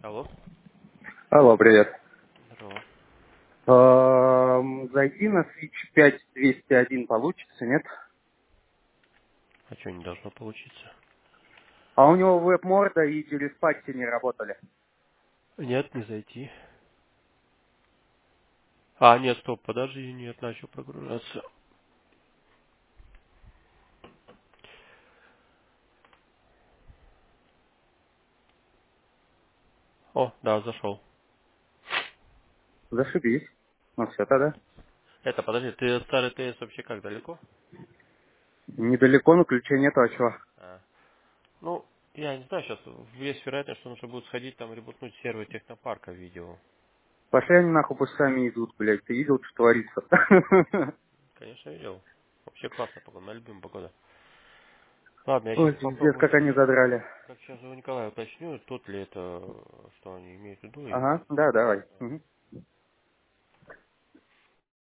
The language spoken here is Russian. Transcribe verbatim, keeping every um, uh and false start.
Алло. Алло, привет. Здорово. Эм, Зайти на Switch пять двести один получится, нет? А что, не должно получиться? А у него веб-морда и через патчи не работали. Нет, не зайти. А, нет, стоп, подожди, нет, начал прогружаться. О, да, зашел. Зашибись. Ну все тогда. Это, подожди, ты старый ТС вообще как, далеко? Недалеко, но ключей нету, а чего? А. Ну, я не знаю, сейчас есть вероятность, что нужно будет сходить там ребутнуть сервер технопарка видео. Пошли они нахуй, пусть сами идут, блядь. Ты видел, что творится? Конечно, видел. Вообще классно погода, моя любимая погода. Ладно, я Ой, сейчас пиздец, попробую как сейчас, они задрали. как сейчас у Николая уточню, тот ли это, что они имеют в виду, и Ага, да, давай. Мгм.